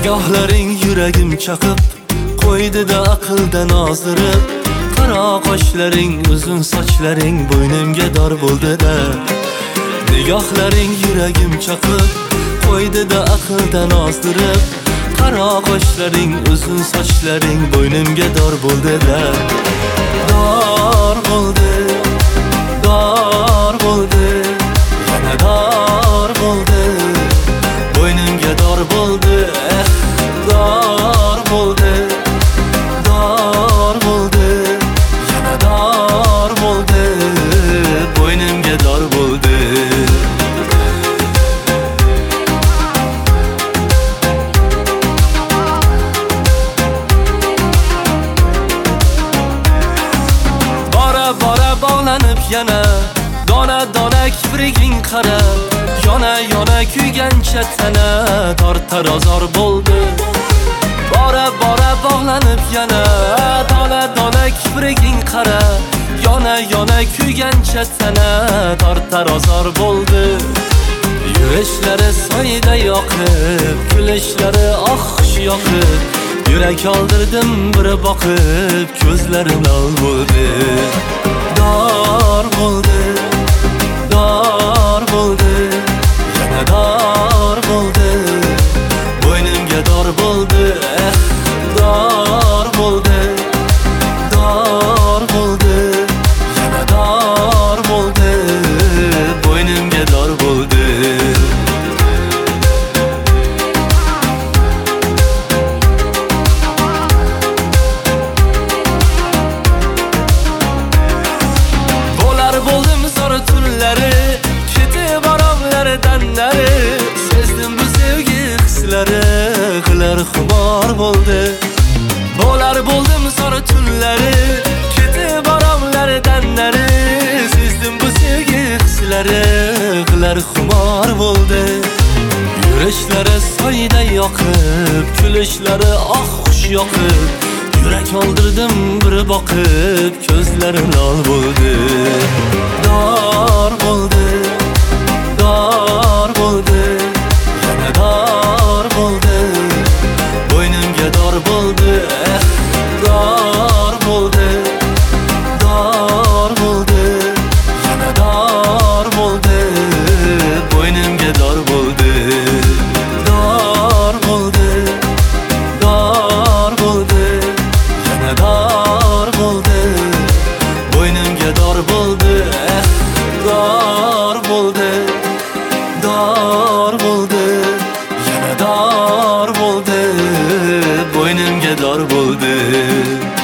Nigohlaring yuragim chaqib qo'ydi-da aqldan ozdirib. Qaro qoshlaring, uzun sochlaring bo'ynimga dor bo'ldi-da. Nigohlaring yuragim chaqib qo'ydi-da aqldan ozdirib. Qaro qoshlaring, uzun sochlaring bo'ynimga dor bo'ldi-da. Dor bo'ldi, dor bo'ldi, yana dor bo'ldi. Bo'ynimga dor bo'ldi, dor bo'ldi, dor bo'ldi, yana dor bo'ldi. Bo'ynimga dor bo'ldi. Bora bog'lanib yana dona kipriging qarab, yona kuygancha tana tortar ozor bo'ldi. Bora bog'lanib yana dona kipriging qarab, yona kuygancha tana tortar ozor bo'ldi. Yurishlari soyda yoqib, kulishlari oxsh yoqib, yurak oldirdim bir boqib, ko'zlarim lol bo'ldi. Dor bo'ldi, dor bo'ldi, yana dor bo'ldi. Bo'ynimga dor bo'ldi, dor bo'ldi, dor bo'ldi, yana dor bo'ldi. Bo'ynimga dor bo'ldi. Bo'ldim zor tunlari, ketib oromlardan nari. Sezdim bu sevgi hislari, qilar xumor bo'ldi. Bo'ldim zor tunlari, ketib oromlardan nari. Sezdim bu sevgi hislari, qilar xumor bo'ldi. Yurishlari soyda yoqib, kulishlari oxsh yoqib, yurak oldirdim bir boqib, ko'zlarim lol bo'ldi. Dor bo'ldi, dor bo'ldi, yana dor bo'ldi. Bo'ynimga dor bo'ldi, dor bo'ldi, dor bo'ldi, yana dor bo'ldi. Bo'ynimga dor bo'ldi. Dor bo'ldi, dor bo'ldi, yana dor bo'ldi. Bo'ynimga dor bo'ldi, dor bo'ldi, dor bo'ldi, yana dor bo'ldi. Bo'ynimga dor bo'ldi.